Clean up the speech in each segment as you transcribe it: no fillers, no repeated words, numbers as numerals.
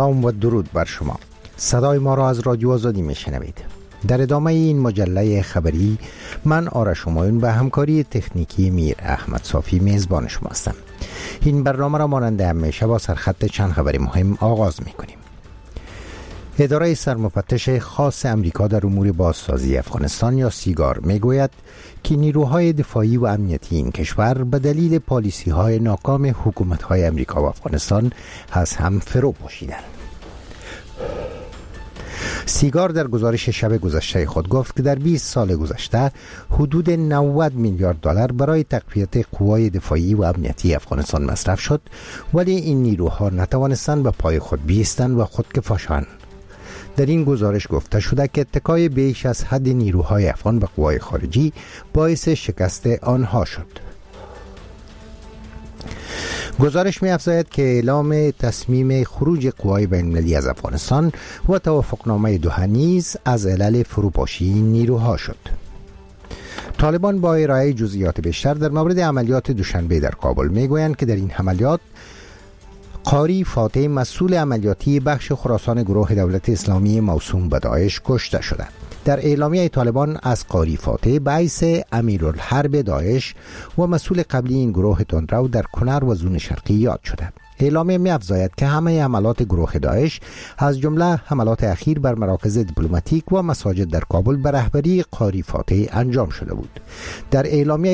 سلام و درود بر شما. صدای ما را از رادیو آزادی میشنوید. در ادامه این مجله خبری من آرش همایون به همکاری تکنیکی میر احمد صافی میزبان شما هستم. این برنامه را مانند همیشه با سرخط چند خبر مهم آغاز میکنیم. اداره سرمفتش خاص امریکا در امور بازسازی افغانستان یا سیگار میگوید که نیروهای دفاعی و امنیتی این کشور به دلیل پالیسی‌های ناکام حکومت‌های امریکا و افغانستان از هم فرو پاشیدند. سیگار در گزارش شب گذشته خود گفت که در 20 سال گذشته حدود 90 میلیارد دلار برای تقویت قوای دفاعی و امنیتی افغانستان مصرف شد، ولی این نیروها نتوانستند به پای خود بایستند و خودکفا شوند. در این گزارش گفته شده که اتکای بیش از حد نیروهای افغان به قوای خارجی باعث شکست آنها شد. گزارش می افزاید که اعلام تصمیم خروج قوای بین‌المللی از افغانستان و توافقنامه دوحه نیز از علل فروپاشی این نیروها شد. طالبان با ارائه جزئیات بیشتر در مورد عملیات دوشنبه در کابل می گویند که در این عملیات قاری فاتح مسئول عملیاتی بخش خراسان گروه دولت اسلامی موسوم به داعش کشته شده. در اعلامیه طالبان از قاری فاتح بعث امیرالحرب داعش و مسئول قبلی این گروه تندرو در کنر و زون شرقی یاد شده. اعلامیه می افزاید که همه حملات گروه داعش از جمله حملات اخیر بر مراکز دیپلماتیک و مساجد در کابل به رهبری قاری فاتح انجام شده بود. در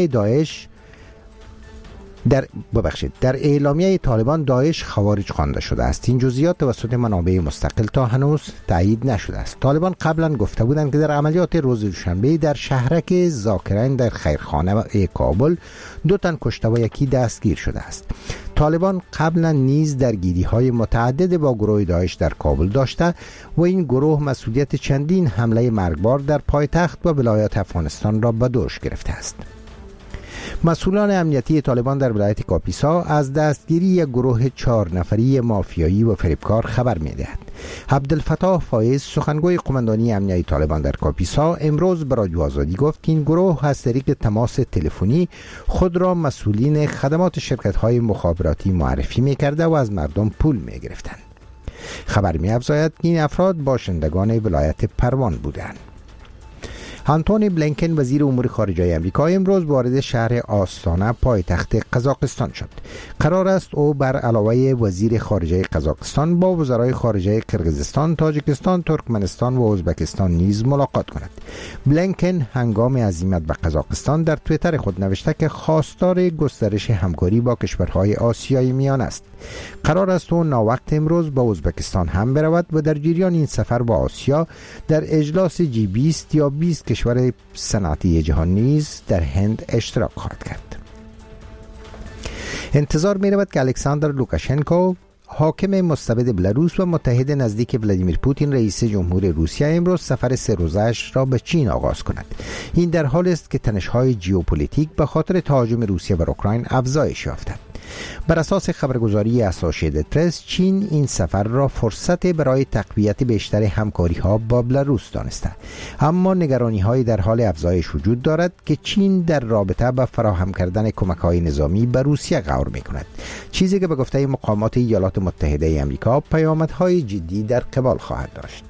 اعلامیه طالبان داعش خوارج خوانده شده است. این جزئیات توسط منابع مستقل تا هنوز تایید نشده است. طالبان قبلا گفته بودند که در عملیات روز دوشنبه در شهرک ذاکرین در خیرخانه کابل 2 تن کشته و 1 دستگیر شده است. طالبان قبلا نیز درگیری‌های متعدد با گروه داعش در کابل داشته و این گروه مسئولیت چندین حمله مرگبار در پایتخت و ولایات افغانستان را به دوش گرفته است. مسئولان امنیتی طالبان در ولایت کاپیسا از دستگیری یک گروه 4 نفری مافیایی و فریبکار خبر می‌دهد. عبدالفتاح فایز سخنگوی قماندانی امنیتی طالبان در کاپیسا امروز به رادیو آزادی گفت که این گروه از طریق تماس تلفنی خود را مسئولین خدمات شرکت‌های مخابراتی معرفی می‌کرده و از مردم پول می‌گرفتند. خبر می‌افزاید که این افراد باشندگان ولایت پروان بودند. آنتونی بلینکن وزیر امور خارجه آمریکا امروز وارد شهر آستانه پایتخت قزاقستان شد. قرار است او بر علاوه وزیر خارجه قزاقستان با وزرای خارجه قرقیزستان، تاجیکستان، ترکمنستان و ازبکستان نیز ملاقات کند. بلینکن هنگام عزیمت به قزاقستان در توییتر خود نوشته که خواستار گسترش همکاری با کشورهای آسیای میانه است. قرار است او ناوقت امروز به ازبکستان هم برود و در جریان این سفر با آسیا در اجلاس G20 یا 20 کشور صنعتی جهان نیز در هند اشتراک خواهد کرد. انتظار می رود که الکساندر لوکاشنکو حاکم مستبد بلاروس و متحد نزدیک ولادیمیر پوتین رئیس جمهور روسیه امروز سفر 3 روزه‌اش را به چین آغاز کند. این در حالی است که تنش‌های ژئوپلیتیک به خاطر تهاجم روسیه بر اوکراین افزایش یافته. بر اساس خبرگزاری اسوسییتد پرس، چین این سفر را فرصت برای تقویت بیشتر همکاری‌ها با بلاروس دانسته، اما نگرانی‌های در حال افزایش وجود دارد که چین در رابطه با فراهم کردن کمک‌های نظامی به روسیه غور می‌کند، چیزی که به گفته مقامات ایالات متحده آمریکا پیامدهای جدی در قبال خواهد داشت.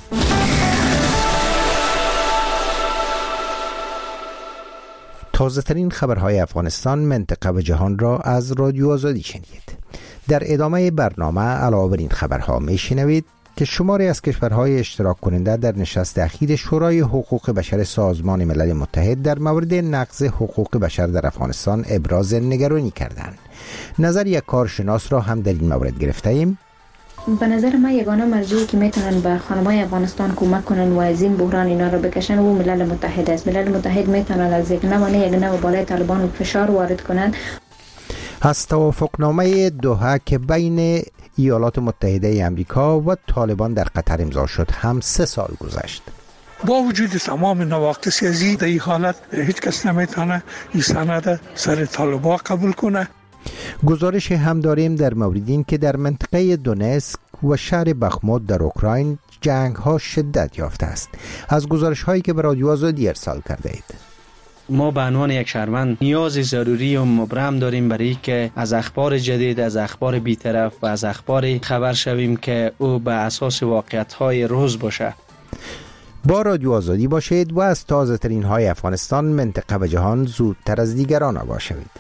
تازه ترین خبرهای افغانستان، منطقه و جهان را از رادیو آزادی شنید. در ادامه برنامه علاوه بر این خبرها میشنوید که شماری از کشورهای اشتراک کننده در نشست اخیر شورای حقوق بشر سازمان ملل متحد در مورد نقض حقوق بشر در افغانستان ابراز نگرانی کردند. نظر یک کارشناس را هم در این مورد گرفته ایم. به نظر من یگانه مرجعی که میتونن به خانمای افغانستان کمک کنن و از این بحران اینا رو بکشن و ملل متحد است. ملل متحد میتونن از یک نوع بالای طالبان فشار وارد کنن. از توافقنامه دوحه که بین ایالات متحده آمریکا و طالبان در قطر امضا شد هم 3 سال گذشت. با وجود تمام نواقص ازی در این حالت هیچ کس نمیتونه این سند سر طالبان قبول کنه. گزارش هم داریم در مورد این که در منطقه دونسک و شهر بخموت در اوکراین جنگ ها شدت یافته است. از گزارش هایی که به رادیو آزادی ارسال کرده اید. ما به عنوان یک شهروند نیاز ضروری و مبرم داریم برای که از اخبار جدید، از اخبار بی‌طرف و از اخبار خبر شویم که او به اساس واقعیت‌های روز باشه. با رادیو آزادی باشید و از تازه ترین های افغانستان، منطقه و جهان زودتر از دیگران آگاه شوید.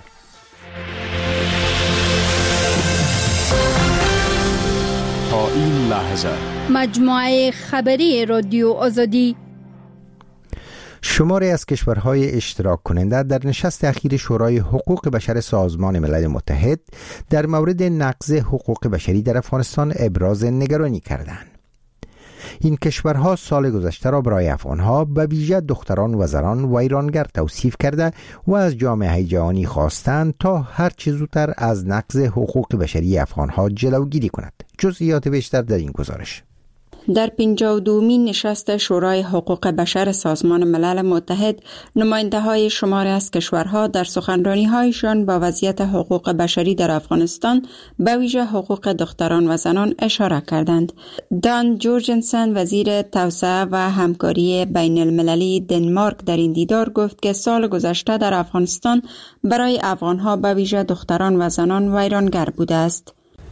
تا این لحظه مجموعه خبری رادیو آزادی. شماری از کشورهای اشتراک کننده در نشست اخیر شورای حقوق بشر سازمان ملل متحد در مورد نقض حقوق بشری در افغانستان ابراز نگرانی کردند. این کشورها سال گذشته را برای افغانها به ویژه دختران و زنان و ایرانگر توصیف کرده و از جامعه جهانی خواستند تا هر چه زودتر از نقض حقوق بشری افغانها جلوگیری کند. جزئیات بیشتر در این گزارش. در 52مین نشست شورای حقوق بشر سازمان ملل متحد، نماینده‌های شماری از کشورها در سخنرانی‌هایشان با وضعیت حقوق بشری در افغانستان به ویژه حقوق دختران و زنان اشاره کردند. دان جورجنسن، وزیر توسعه و همکاری بین المللی دنمارک، در این دیدار گفت که سال گذشته در افغانستان برای افغان‌ها به ویژه دختران و زنان و ایرانگر بوده است.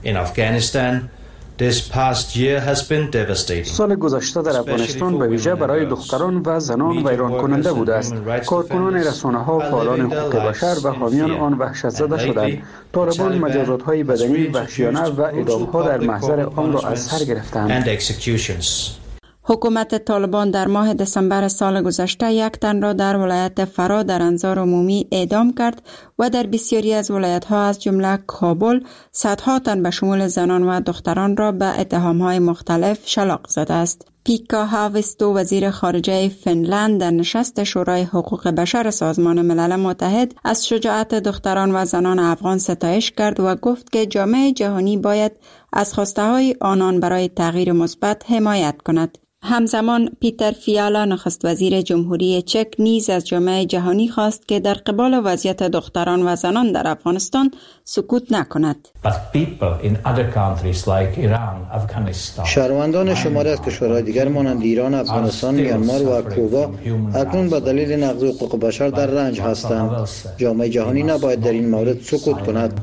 سال گذشته در افغانستان به ویژه برای دختران و زنان ویران کننده بوده است. کارکنان رسانه‌ها، فعالان حقوق بشر و حامیان آن وحشت زده شدند. طالبان مجازات‌های بدنی وحشیانه و اعدام‌ها در محضر آن را از سر گرفتند. حکومت طالبان در ماه دسامبر سال گذشته یک تن را در ولایت فرا در انظار عمومی اعدام کرد و در بسیاری از ولایت‌ها از جمله کابل صدها تن به شمول زنان و دختران را به اتهام‌های مختلف شلاق زده است. پیکا هاویستو، وزیر خارجه فنلند، در نشست شورای حقوق بشر سازمان ملل متحد از شجاعت دختران و زنان افغان ستایش کرد و گفت که جامعه جهانی باید از خواسته‌های آنان برای تغییر مثبت حمایت کند. همزمان پیتر فیالا، نخست وزیر جمهوری چک، نیز از جامعه جهانی خواست که در قبال وضعیت دختران و زنان در افغانستان سکوت نکند. شهروندان شماری از کشورهای دیگر مانند ایران، افغانستان، میانمار و کوبا اکنون به دلیل نقض حقوق بشر در رنج هستند. جامعه جهانی نباید در این مورد سکوت کند.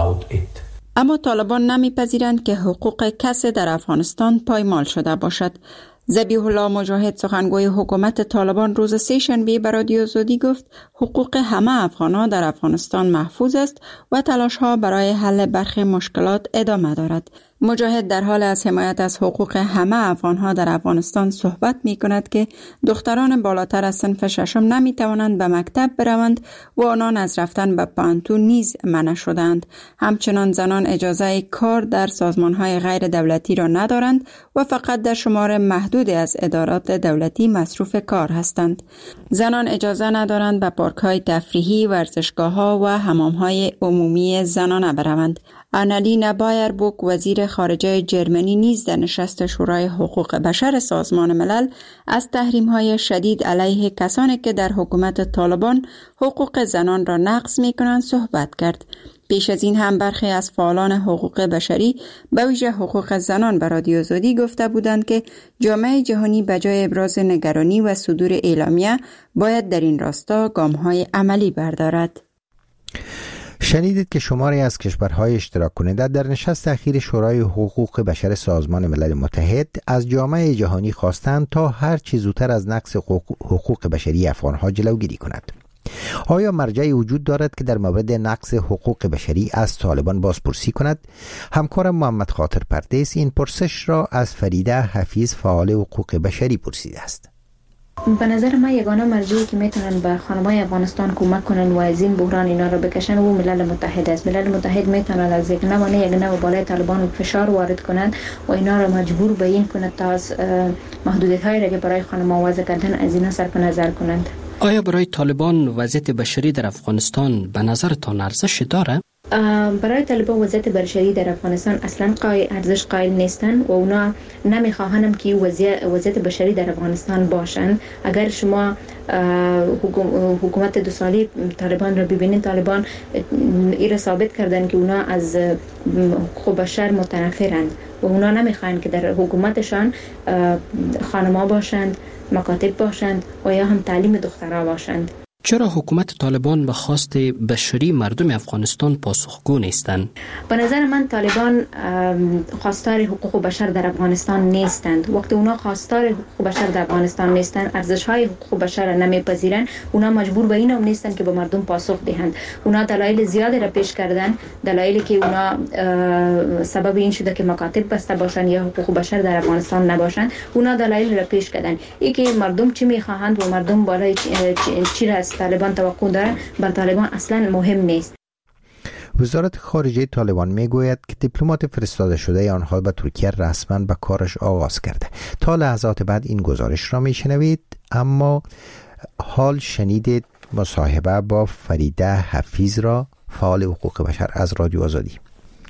اما طالبان نمیپذیرند که حقوق کسی در افغانستان پایمال شده باشد. ذبیح الله مجاهد، سخنگوی حکومت طالبان، روز سه‌شنبه به رادیو آزادی گفت حقوق همه افغان‌ها در افغانستان محفوظ است و تلاش‌ها برای حل برخی مشکلات ادامه دارد. مجاهد در حال از حمایت از حقوق همه افغان‌ها در افغانستان صحبت می‌کند که دختران بالاتر از صنف ششم نمی‌توانند به مکتب بروند و آنان از رفتن به پانتون نیز منع شدند. همچنان زنان اجازه کار در سازمان‌های غیر دولتی را ندارند و فقط در شمار محدودی از ادارات دولتی مصروف کار هستند. زنان اجازه ندارند به پارک‌های تفریحی، ورزشگاه‌ها و حمام‌های عمومی زنانه بروند. آنالینا بایربوک، وزیر خارجه جرمنی، نیز در نشست شورای حقوق بشر سازمان ملل از تحریم‌های شدید علیه کسانی که در حکومت طالبان حقوق زنان را نقض می‌کنند صحبت کرد. پیش از این هم برخی از فعالان حقوق بشری به ویژه حقوق زنان به رادیو آزادی گفته بودند که جامعه جهانی به جای ابراز نگرانی و صدور اعلامیه باید در این راستا گام‌های عملی بردارد. شنیدید که شماری از کشورهای اشتراک کننده در نشست اخیر شورای حقوق بشر سازمان ملل متحد از جامعه جهانی خواستند تا هر چه زودتر از نقض حقوق بشری افغانها جلوگیری کند. آیا مرجعی وجود دارد که در مورد نقض حقوق بشری از طالبان بازپرسی کند؟ همکارم محمد خاطر پردیس این پرسش را از فریده حفیظ، فعال حقوق بشری، پرسیده است. به نظر من یگانه مرجعی که میتونن به خانمای افغانستان کمک کنن و از این بحران اینا رو بکشن و ملل متحد است. ملل متحد میتونن از یک نوع بالای طالبان فشار وارد کنند و اینا رو مجبور به این کنند تا از محدودیت‌هایی را که برای خانم‌ها وضع کردن از اینا صرف نظر کنند. آیا برای طالبان وضعیت بشری در افغانستان به نظرتان ارزش داره؟ برای طالبان وضعیت بشری در افغانستان اصلا ارزش قائل نیستن و اونا نمیخواهند که وضعیت بشری در افغانستان باشند. اگر شما حکومت 2 ساله طالبان را ببینید، طالبان این را ثابت کردن که اونا از حقوق بشر متنفرند و اونا نمیخواهند که در حکومتشان خانم‌ها باشند، مکاتب باشند و یا هم تعلیم دخترها باشند. چرا حکومت طالبان به خواست بشری مردم افغانستان پاسخگو نیستند؟ به نظر من طالبان خواستار حقوق بشر در افغانستان نیستند. وقتی اونا خواستار حقوق بشر در افغانستان نیستند، ارزش‌های حقوق بشر نمیپذیرند، اونا مجبور به این هم نیستند که به مردم پاسخ دهند. اونا دلایل زیادی را پیش کردن، دلایلی که اونا سبب این شده که مکاتب بسته باشند یا حقوق بشر در افغانستان نباشند. اونا دلایل را پیش کردن. ای که مردم چی میخواهند و مردم بالای چی را از طالبان توقع دارند، بر طالبان اصلا مهم نیست. وزارت خارجه طالبان میگوید که دیپلمات فرستاده شده آنها به ترکیه رسما به کارش آغاز کرده. تا لحظات بعد این گزارش را میشنوید، اما حال شنیدید مصاحبه با فریده حفیظ را، فعال حقوق بشر از رادیو آزادی.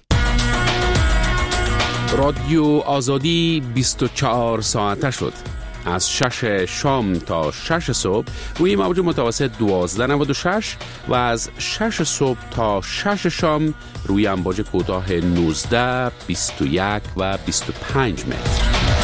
رادیو آزادی 24 ساعته شد. از 6 شام تا 6 صبح روی موج متوسط 1296 و از 6 صبح تا 6 شام روی امواج کوتاه 19، 21 و 25 متر.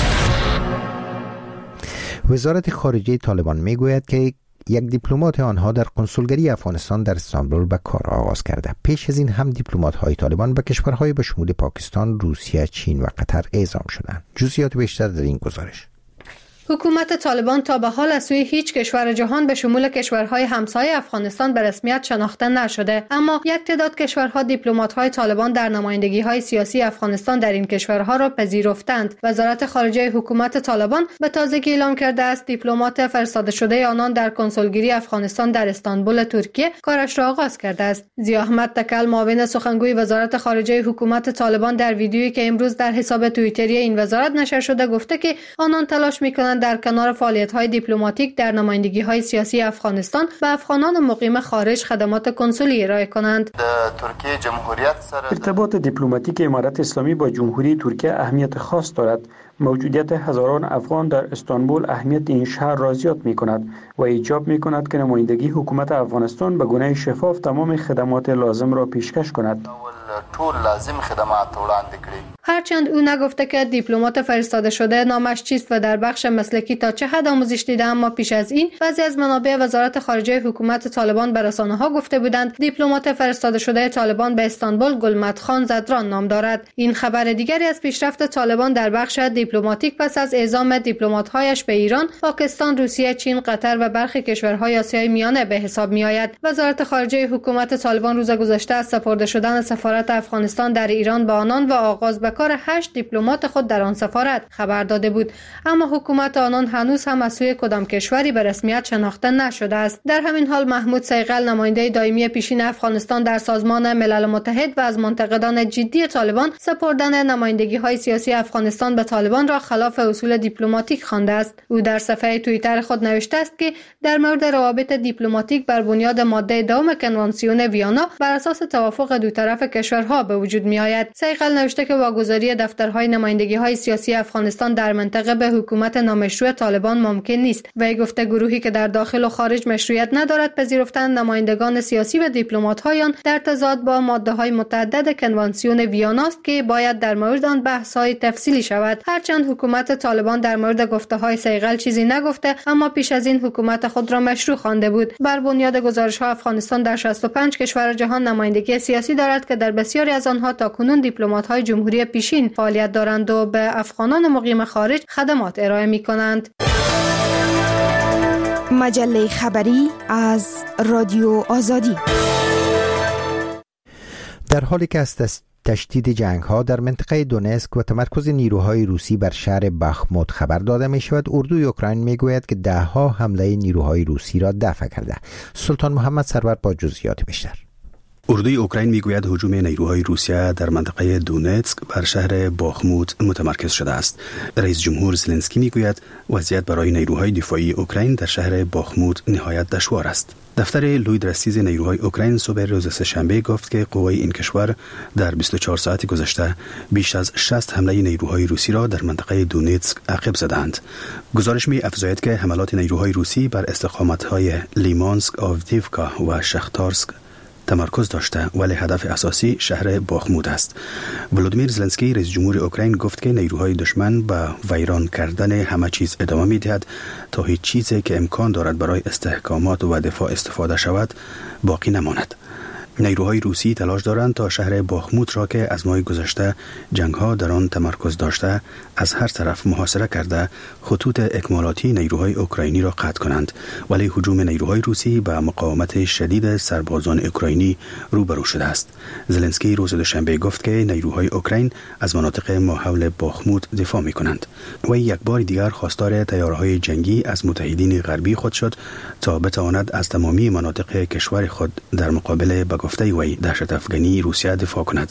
وزارت خارجه طالبان میگوید که یک دیپلمات آنها در کنسولگری افغانستان در استانبول به کار آغاز کرده. پیش از این هم دیپلمات‌های طالبان به کشورهای به شمول پاکستان، روسیه، چین و قطر اعزام شدند. جزئیات بیشتر در این گزارش. حکومت طالبان تا به حال از سوی هیچ کشور جهان به شمول کشورهای همسایه افغانستان به رسمیت شناخته نشده، اما یک تعداد کشورها دیپلمات‌های طالبان در نمایندگی‌های سیاسی افغانستان در این کشورها را پذیرفتند. وزارت خارجه حکومت طالبان به تازگی اعلام کرده است دیپلمات فرستاده شده آنان در کنسولگری افغانستان در استانبول ترکیه کارش را آغاز کرده است. ضیا احمد تکل، معاون سخنگوی وزارت خارجه حکومت طالبان، در ویدیویی که امروز در حساب توییتری این وزارت نشر شده گفته که آنان تلاش می‌کنند در کنار فعالیت‌های دیپلماتیک در نمایندگی‌های سیاسی افغانستان به افغانان مقیم خارج خدمات کنسولی ارائه کنند. ترکیه جمهوریت ارتباط دیپلماتیک امارت اسلامی با جمهوری ترکیه اهمیت خاص دارد. موجودیت هزاران افغان در استانبول اهمیت این شهر را زیاد می‌کند و ایجاب می‌کند که نمایندگی حکومت افغانستان به گونه شفاف تمام خدمات لازم را پیشکش کند. ټول لازم خدمات وړاندې کړي. هرچند او نگفته که دیپلمات فرستاده شده نامش چیست و در بخش مسلکی تا چه حد آموزش دیده، اما پیش از این بعضی از منابع وزارت خارجه حکومت طالبان به رسانه‌ها گفته بودند دیپلمات فرستاده شده طالبان به استانبول گلمدخان زدران نام دارد. این خبر دیگری از پیشرفت طالبان در بخش دیپلماتیک پس از اعزام دیپلمات‌هایش به ایران، پاکستان، روسیه، چین، قطر و برخی کشورهای آسیای میانه به حساب می‌آید. وزارت خارجه حکومت طالبان روز گذشته از سپرده شدن سفارت افغانستان در ایران به آنان و آغاز به کار 8 دیپلمات خود در آن سفارت خبر داده بود، اما حکومت آنان هنوز هم از سوی کدام کشوری به رسمیت شناخته نشده است. در همین حال محمود صیقل، نماینده دائمی پیشین افغانستان در سازمان ملل متحد و از منتقدان جدی طالبان، سپردن نمایندگی‌های سیاسی افغانستان به طالبان را خلاف اصول دیپلماتیک خوانده است. او در صفحه توییتر خود نوشته است که در مورد روابط دیپلماتیک بر بنیاد ماده دوم کنوانسیون ویانا بر اساس توافق دو طرف کشورها به وجود می‌آید. صیقل نوشته که واگذاری دفترهای نمایندگی‌های سیاسی افغانستان در منطقه به حکومت نامشروع طالبان ممکن نیست. وی گفته گروهی که در داخل و خارج مشروعیت ندارد پذیرفتن نمایندگان سیاسی و دیپلمات‌های آن در تضاد با ماده‌های متعدد کنوانسیون ویانا است که باید در مورد آن بحث‌های تفصیلی شود. هرچند حکومت طالبان در مورد گفته‌های صیقل چیزی نگفته، اما پیش از این حکومت خود را مشروع خوانده بود. بر بنیاد گزارش‌ها افغانستان در 65 کشور جهان نمایندگی سیاسی دارد که در بسیاری از آنها تاکنون دیپلمات‌های جمهوری پیشین فعالیت دارند و به افغانان مقیم خارج خدمات ارائه می‌کنند. مجله خبری از رادیو آزادی. در حالی که از تشدید جنگ‌ها در منطقه دونسک و تمرکز نیروهای روسی بر شهر بخموت خبر داده می‌شود، اردوی اوکراین می‌گوید که ده‌ها حمله نیروهای روسی را دفع کرده. سلطان محمد سرور با جزئیات بیشتر. اردوی اوکراین میگوید هجوم نیروهای روسیه در منطقه دونتسک بر شهر باخموت متمرکز شده است. رئیس جمهور زلنسکی میگوید وضعیت برای نیروهای دفاعی اوکراین در شهر باخموت نهایت دشوار است. دفتر لویدرسیز نیروهای اوکراین صبح روز سه‌شنبه گفت که قوای این کشور در 24 ساعت گذشته بیش از 60 حمله نیروهای روسی را در منطقه دونتسک عقب زدند. گزارش می‌افزاید که حملات نیروهای روسی بر استقامت‌های لیمانسک، آودیوکا و شختارسک تمرکز داشته، ولی هدف اساسی شهر باخمود است. ولودیمیر زلنسکی رئیس جمهور اوکراین گفت که نیروهای دشمن به ویران کردن همه چیز ادامه می‌دهد تا هیچ چیزی که امکان دارد برای استحکامات و دفاع استفاده شود باقی نماند. نیروهای روسی تلاش دارند تا شهر باخمود را که از ماه گذشته جنگ‌ها در آن تمرکز داشته از هر طرف محاصره کرده خطوط اکمالاتی نیروهای اوکراینی را قطع کنند، ولی هجوم نیروهای روسی به مقاومت شدید سربازان اوکراینی روبرو شده است. زلنسکی روز دوشنبه گفت که نیروهای اوکراین از مناطق ماحول باخمود دفاع می‌کنند و یک بار دیگر خواستار تیارهای جنگی از متحدین غربی خود شد تا بتواند از تمامی مناطق کشور خود در مقابل گفته وی دهشت افغانی روسیه دفاع کند.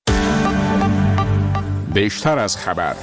بیشتر از خبر.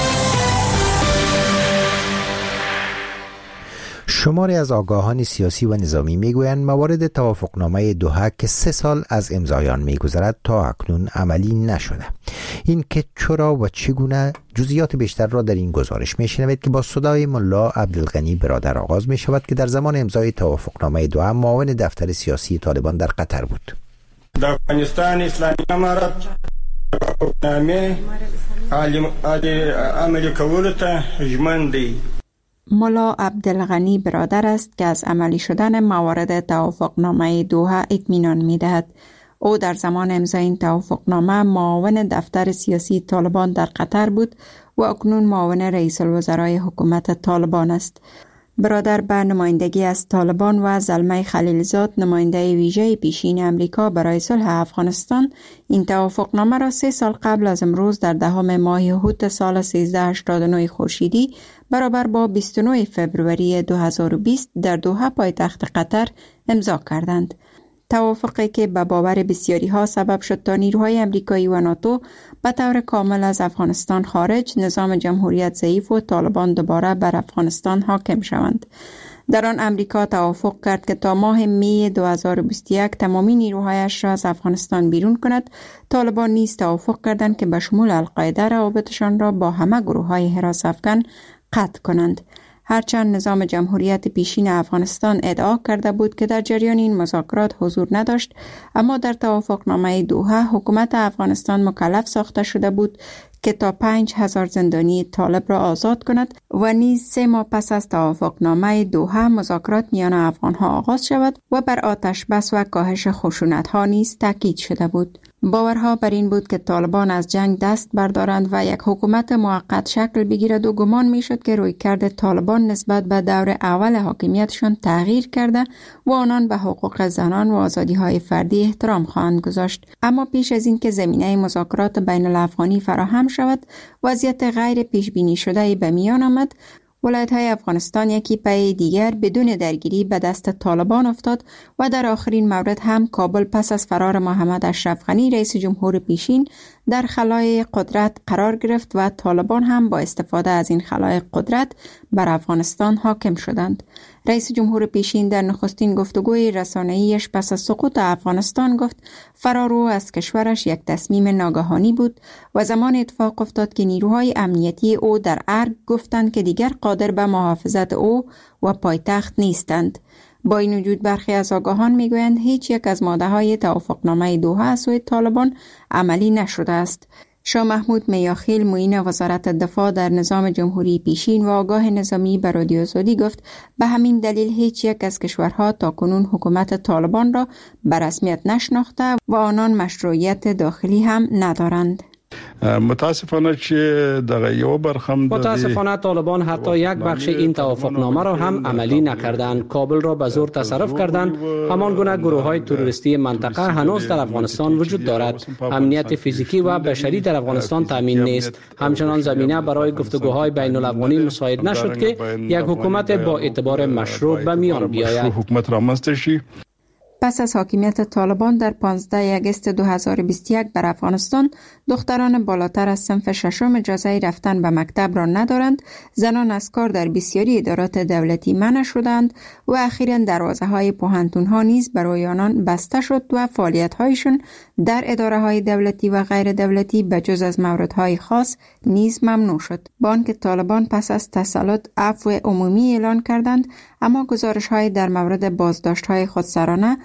شماری از آگاهان سیاسی و نظامی میگویند موارد توافقنامه دوحه که 3 سال از امضای آن میگذرد تا اکنون عملی نشده. این که چرا و چگونه، جزئیات بیشتر را در این گزارش میشنوید که با صدای ملا عبدالغنی برادر آغاز می شود که در زمان امضای توافقنامه دوحه معاون دفتر سیاسی طالبان در قطر بود. در افغانستان اسلامی امارت توافقنامه عملی کولو ته ژمن دی. ملا عبدالغنی برادر است که از عملی شدن موارد توافقنامه دوحه اطمینان می‌دهد. او در زمان امضای این توافقنامه معاون دفتر سیاسی طالبان در قطر بود و اکنون معاون رئیس الوزرای حکومت طالبان است. برادر به نمایندگی از طالبان و زلمه خلیلزاد نماینده ویژه پیشین امریکا برای صلح افغانستان این توافقنامه را 3 سال قبل از امروز در 10 ماه هوت سال 1389 خورشیدی برابر با 29 فوریه 2020 در دوحه پایتخت قطر امضا کردند. توافقی که به باور بسیاری ها سبب شد تا نیروهای امریکایی و ناتو به طور کامل از افغانستان خارج، نظام جمهوریت ضعیف و طالبان دوباره بر افغانستان حاکم شوند. در آن امریکا توافق کرد که تا ماه می 2021 تمامی نیروهایش را از افغانستان بیرون کند. طالبان نیز توافق کردند که به شمول القاعده روابطشان را با همه گروه‌های حراس افغان قطع کنند. هرچند نظام جمهوریت پیشین افغانستان ادعا کرده بود که در جریان این مذاکرات حضور نداشت، اما در توافقنامه دوحه حکومت افغانستان مکلف ساخته شده بود که تا 5000 زندانی طالب را آزاد کند و نیز 3 ماه پس از توافقنامه دوحه مذاکرات میان افغانها آغاز شود و بر آتش بس و کاهش خشونت‌ها نیز تاکید شده بود. باورها بر این بود که طالبان از جنگ دست بردارند و یک حکومت موقت شکل بگیرد و گمان میشد که رویکرد طالبان نسبت به دور اول حاکمیتشان تغییر کرده و آنان به حقوق زنان و آزادی‌های فردی احترام خواهند گذاشت. اما پیش از این که زمینه مذاکرات بین الافغانی فراهم شود، وضعیت غیر پیش بینی شده به میان آمد. ولایت‌های افغانستان یکی پی دیگر بدون درگیری به دست طالبان افتاد و در آخرین مورد هم کابل پس از فرار محمد اشرف غنی رئیس جمهور پیشین در خلای قدرت قرار گرفت و طالبان هم با استفاده از این خلای قدرت بر افغانستان حاکم شدند. رئیس جمهور پیشین در نخستین گفتگوی رسانه‌ایش پس از سقوط افغانستان گفت فرار او از کشورش یک تصمیم ناگهانی بود و زمان اتفاق افتاد که نیروهای امنیتی او در ارگ گفتند که دیگر قادر به محافظت او و پایتخت نیستند. با این وجود برخی از آگاهان میگویند هیچ یک از ماده‌های توافقنامه دوحه از سوی طالبان عملی نشده است. شاه محمود میاخیل معین وزارت دفاع در نظام جمهوری پیشین و آگاه نظامی به رادیو آزادی گفت به همین دلیل هیچ یک از کشورها تاکنون حکومت طالبان را به رسمیت نشناخته و آنان مشروعیت داخلی هم ندارند. متاسفانه طالبان حتی یک بخش این توافقنامه را هم عملی نکردند. کابل را به زور تصرف کردند. همان گونه گروه‌های تروریستی منطقه هنوز در افغانستان وجود دارد. امنیت فیزیکی و بشری در افغانستان تامین نیست. همچنان زمینه برای گفتگوهای بین الافغانی مساعد نشد که یک حکومت با اعتبار مشروع به میان بیاید. پس از حاکمیت طالبان در 15 آگوست 2021 بر افغانستان، دختران بالاتر از صنف ششم اجازه رفتن به مکتب را ندارند، زنان از کار در بسیاری ادارات دولتی منع شدند و اخیراً دروازه‌های پوهنتون‌ها نیز برای آنان بسته شد و فعالیت‌هایشان در اداره‌های دولتی و غیر دولتی به جز از موردهای خاص نیز ممنوع شد. با آنکه طالبان پس از تسلط عفو عمومی اعلان کردند، اما گزارش‌های در مورد بازداشت‌های خودسرانه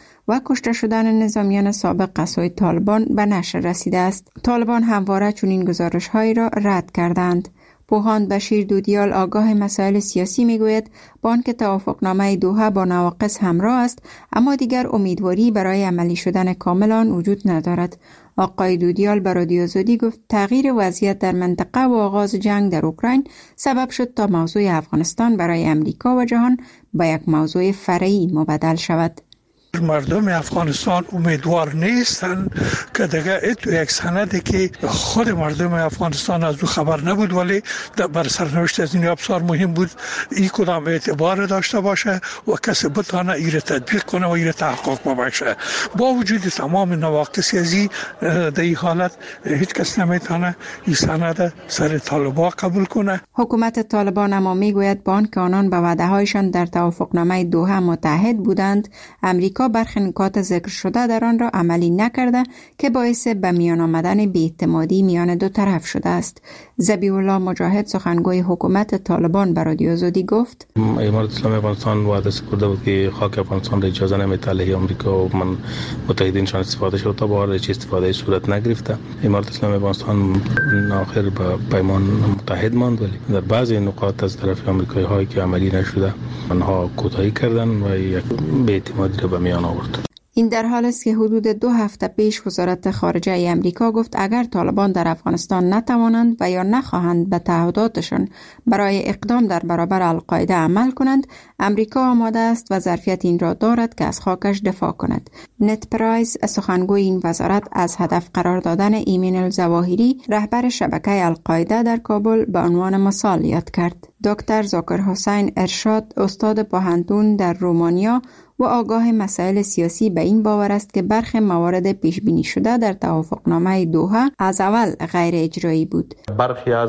و کشته شدن نظامیان سابق قصای طالبان به نشر رسیده است. طالبان همواره چنین گزارش‌هایی را رد کردند. پوهاند بشیر دودیال آگاه مسائل سیاسی میگوید با آنکه توافقنامه دوحه با نواقص همراه است، اما دیگر امیدواری برای عملی شدن کامل آن وجود ندارد. آقای دودیال به رادیو آزادی گفت تغییر وضعیت در منطقه و آغاز جنگ در اوکراین سبب شد تا موضوع افغانستان برای امریکا و جهان به یک موضوع فرعی مبدل شود. مردم افغانستان امیدوار نیستن که دیگه یک سندی که خود مردم افغانستان از او خبر نبود ولی بر سرنوشت از این ابزار مهم بود، این کدام اعتبار داشته باشه و کسی بتانه ایره تطبیق کنه و ایره تحقق ببخشه. با وجود تمام نواقص ازی در این حالت هیچ کس نمیتونه این سند سر طالبان قبول کنه. حکومت طالبان اما میگوید با آنکه آنان به وعده هایشان در توافقنامه دوحه متحد بودند، امریکا برخی نکات ذکر شده در آن را عملی نکرده که باعث به میان آمدن بی‌اعتمادی میان دو طرف شده است. ذبیح الله مجاهد سخنگوی حکومت طالبان به رادیو آزادی گفت امارت اسلامی افغانستان وعده سپرده بود که خاک افغانستان را اجازه نمیده علیه آمریکا و متحدینشان استفاده شد، تا به حال هیچ استفاده صورت نگرفته. امارت اسلامی افغانستان آخر به پیمان متحد ماند، ولی در بعضی نقاط از طرف آمریکایی هایی که عملی نشده آنها کوتاهی کردند و یک بی‌اعتمادی را به میان آورد. این در حال است که حدود 2 هفته پیش وزارت خارجه امریکا گفت اگر طالبان در افغانستان نتوانند و یا نخواهند به تعهداتشان برای اقدام در برابر القاعده عمل کنند، امریکا آماده است و ظرفیت این را دارد که از خاکش دفاع کند. نت پرایس سخنگوی این وزارت از هدف قرار دادن ایمن الظواهری رهبر شبکه القاعده در کابل به عنوان مثال یاد کرد. دکتر ذاکر حسین ارشاد استاد پوهنتون در رومانیا و آگاه مسائل سیاسی به این باور است که برخی موارد پیش بینی شده در توافقنامه دوحه از اول غیر اجرایی بود. برخی از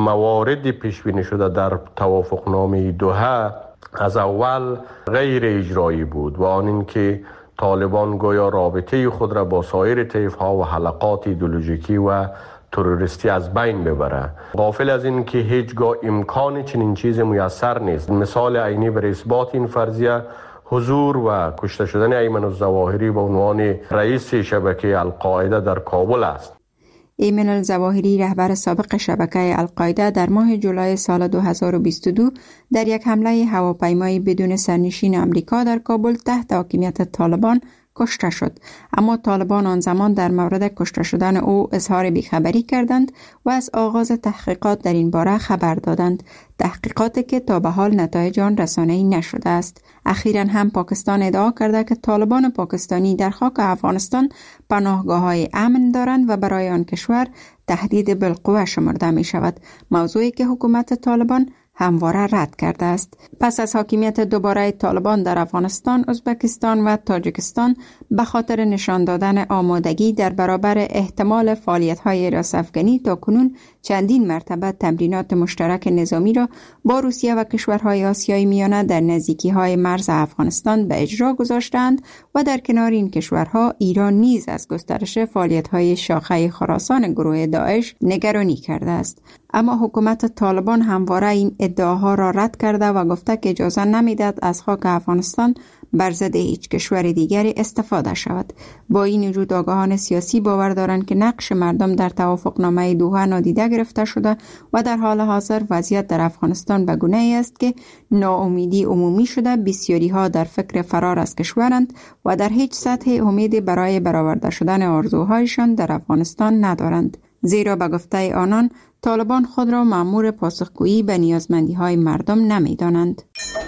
موارد پیش بینی شده در توافقنامه دوحه از اول غیر اجرایی بود و آن این که طالبان گویا رابطه خود را با سایر طیف‌ها و حلقات ایدئولوژیکی و تروریستی از بین ببره. غافل از این که هیچگاه امکان چنین چیز میسر نیست. مثال عینی بر اثبات این فرضیه حضور و کشته شدن ایمن الظواهری به عنوان رئیس شبکه القاعده در کابل است. ایمن الظواهری رهبر سابق شبکه القاعده در ماه جولای سال 2022 در یک حمله هواپیمایی بدون سرنشین آمریکا در کابل تحت حاکمیت طالبان کشته شد، اما طالبان آن زمان در مورد کشته شدن او اظهار بیخبری کردند و از آغاز تحقیقات در این باره خبر دادند، تحقیقاتی که تا به حال نتایج آن رسانه‌ای نشده است. اخیراً هم پاکستان ادعا کرده که طالبان پاکستانی در خاک افغانستان پناهگاه‌های امن دارند و برای آن کشور تهدید بالقوه شمرده می شود، موضوعی که حکومت طالبان همواره رد کرده است. پس از حاکمیت دوباره طالبان در افغانستان، ازبکستان و تاجیکستان به خاطر نشان دادن آمادگی در برابر احتمال فعالیت‌های راس‌افغانی تاکنون چندین مرتبه تمرینات مشترک نظامی را با روسیه و کشورهای آسیای میانه در نزدیکی‌های مرز افغانستان به اجرا گذاشتند و در کنار این کشورها ایران نیز از گسترش فعالیت‌های شاخه خراسان گروه داعش نگرانی کرده است. اما حکومت طالبان همواره این ادعاها را رد کرده و گفته که اجازه نمیدهد از خاک افغانستان بر ضد هیچ کشور دیگری استفاده شود. با این وجود آگاهان سیاسی باور دارند که نقش مردم در توافقنامه دوحه نادیده گرفته شده و در حال حاضر وضعیت در افغانستان به گونه‌ای است که ناامیدی عمومی شده، بسیاری ها در فکر فرار از کشورند و در هیچ سطح امیدی برای برآورده شدن آرزوهایشان در افغانستان ندارند، زیرا به گفته آنان طالبان خود را مأمور پاسخگویی به نیازمندی‌های مردم نمی‌دانند.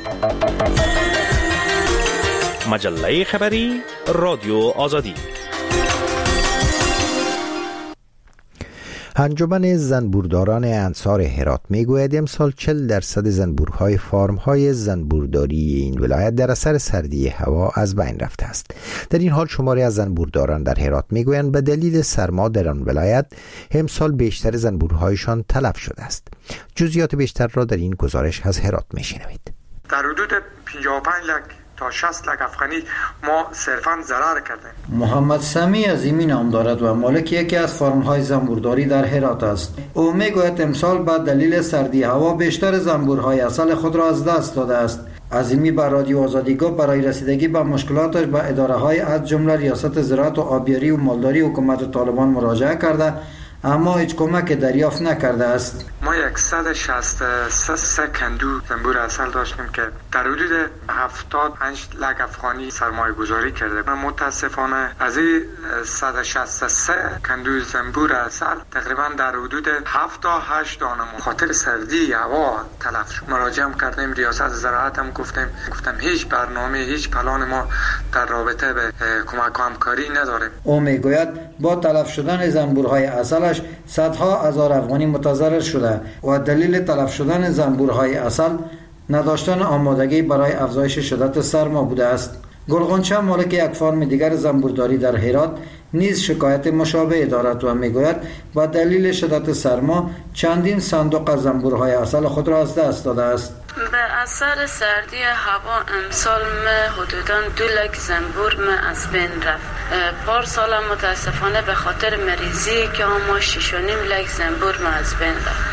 مجله خبری رادیو آزادی. انجمن زنبورداران انصار هرات میگوید امسال 40% زنبورهای فارم‌های زنبورداری این ولایت در اثر سردی هوا از بین رفته است. در این حال شماری از زنبورداران در هرات میگویند به دلیل سرما در آن ولایت امسال بیشتر زنبورهایشان تلف شده است. جزئیات بیشتر را در این گزارش از هرات میشنوید. در حدود 55 لک تا 60 لک افغانی ما صرفاً ضرر کردیم. محمد سمی عظیمی نام دارد و مالک یکی از فارم‌های زنبورداری در هرات است. او میگوید امسال به دلیل سردی هوا بیشتر زنبورهای اصل خود را از دست داده است. عظیمی به رادیو آزادی گفت برای رسیدگی به مشکلاتش به اداره‌های از جمله ریاست زراعت و آبیاری و مالداری حکومت طالبان مراجعه کرده، اما هیچ کمک دریافت نکرده است. ما 163 کندو زنبور عسل داشتیم که در حدود 75 لک افغانی سرمایه گذاری کرده. متاسفانه از این 163 کندو زنبور عسل تقریبا در حدود 7 تا 8 دانه خاطر سردی هوا تلف شد. مراجعه کردیم ریاست زراعت هم گفتم هیچ برنامه، هیچ پلان ما در رابطه به کمک و همکاری نداریم. او میگوید با تلف شدن زنبورهای عسل صدها هزار افغانی متضرر شده و دلیل تلف شدن زنبورهای عسل نداشتن آمادگی برای افزایش شدت سرما بوده است. گلغنچه مالک یک فرم دیگر زنبورداری در هرات نیز شکایت مشابه دارد و میگوید با دلیل شدت سرما چندین صندوق از زنبورهای عسل خود را از دست داده است. به اثر سردی هوا امسال حدوداً 2 لک زنبور از بین رفت. پارسال متاسفانه به خاطر مریضی که ما 6.5 لک زنبور از بین رفت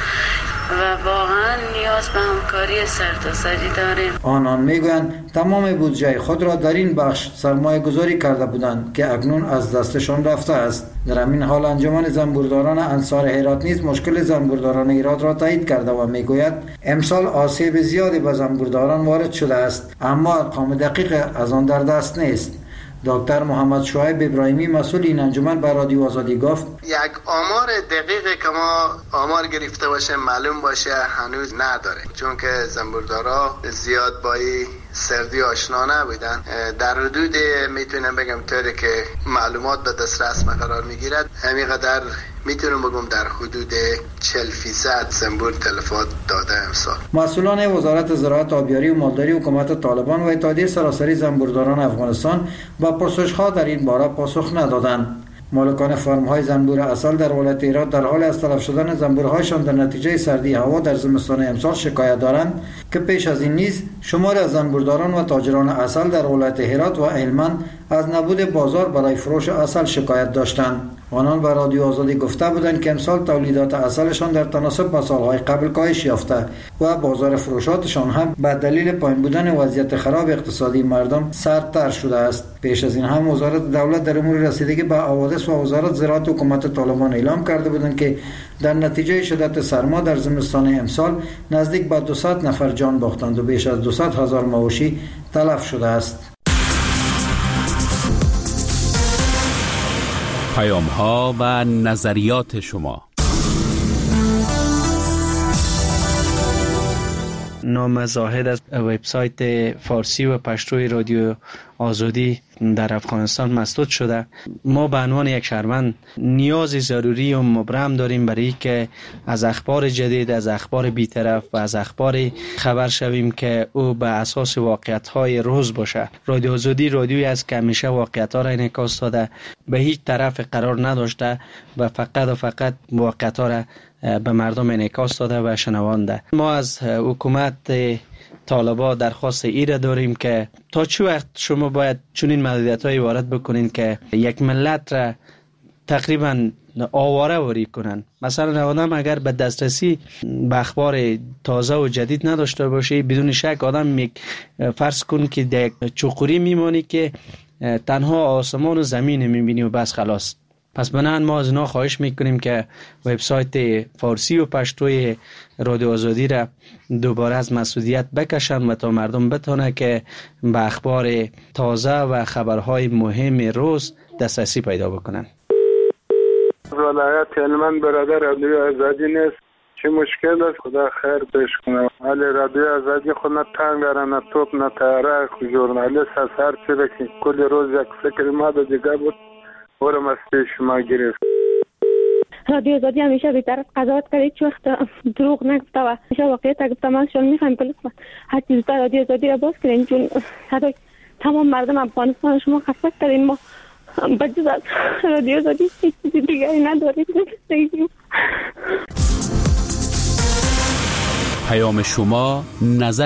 و واقعا نیاز به همکاری سرتاسری داریم. آنان میگویند تمام بودجه خود را در این بخش سرمایه گذاری کرده بودند که اکنون از دستشان رفته است. در همین حال انجمن زنبورداران انصار هرات نیز مشکل زنبورداران هرات را تایید کرده و میگوید امسال آسیب زیادی به زنبورداران وارد شده است، اما ارقام دقیق از آن در دست نیست. دکتر محمد شعیب ابراهیمی مسئول این انجمن به رادیو آزادی گفت یک آمار دقیقی که ما آمار گرفته باشه معلوم باشه هنوز نداره، چون که زنبوردارا زیاد با سردی آشنا نبودن. در حدود میتونم بگم طوری که معلومات به دسترس قرار میگیرد همینقدر میتونم بگم در حدود 40% زنبور تلفات داده امسال. مسئولان وزارت زراعت، آبیاری و مالداری حکومت طالبان و اتحادیه سراسری زنبورداران افغانستان با پرسش‌ها در این باره پاسخ ندادند. مالکان فرم‌های زنبور عسل در ولایت هرات در حال از تلف شدن زنبورهایشان در نتیجه سردی هوا در زمستان امسال شکایت دارند که پیش از این نیز شمار از زنبورداران و تاجران عسل در ولایت هرات و هلمند از نبود بازار برای فروش عسل شکایت داشتند. آنان به رادیو آزادی گفته بودند که امسال تولیدات عسلشان در تناسب با سالهای قبل کاهش یافته و بازار فروشاتشان هم به دلیل پایین بودن وضعیت خراب اقتصادی مردم سردتر شده است. پیش از این هم وزارت دولت در امور رسیدگی به حوادث و وزارت زراعت حکومت طالبان اعلام کرده بودند که در نتیجه شدت سرما در زمستان امسال نزدیک به 200 نفر جان باختند و بیش از 200,000 مواشی تلف شده است. پیام‌ها و نظریات شما. نام زاهد از وبسایت فارسی و پشتوی رادیو آزادی در افغانستان مسدود شده. ما به عنوان یک شهروند نیاز ضروری و مبرم داریم برای که از اخبار جدید، از اخبار بی‌طرف و از اخبار خبر شویم که او به اساس واقعیت‌های روز باشه. رادیو آزادی رادیویی است که همیشه واقعیت‌ها را انعکاس داده، به هیچ طرف قرار نداشته و فقط واقعیت‌ها را به مردم انعکاس داده و شنوانده. ما از حکومت طالبان درخواست ایره داریم که تا چه وقت شما باید چنین محدودیت‌هایی وارد بکنین که یک ملت را تقریبا آواره واری کنن. مثلا آدم اگر به دسترسی به اخبار تازه و جدید نداشته باشه، بدون شک آدم فرض کن که در چوخوری میمانی که تنها آسمان و زمین میبینی و بس خلاص. پس بنابراین ما از اینا خواهش میکنیم که وبسایت فارسی و پشتوی رادیو آزادی را دوباره از مسئولیت بکشن و تا مردم بتونه که به اخبار تازه و خبرهای مهم روز دسترسی پیدا بکنن. ولایت هلمند برادر رادیو آزادی نیست، چه مشکل است؟ خدا خیر پیش کنه. ولی رادیو آزادی خود نه تنگ داره، نه توپ، نه تیاره. ژورنالیست از هر چی که کل روز یک فکر ما دیگه بود ورم از پیش شما گرفت. رادیو آزادی همیشه بی‌طرف قضاوت کرد، هیچ وقت دروغ نگفته و همیشه واقعیت گفته. من شما میخوایم پلیس هر چیز در رادیو آزادی را باز کنین، چون صدای تمام مردم افغانستان شما خفه کردین. ما بجز از رادیو آزادی هیچ چیز دیگری نداریم. پیام شما نظر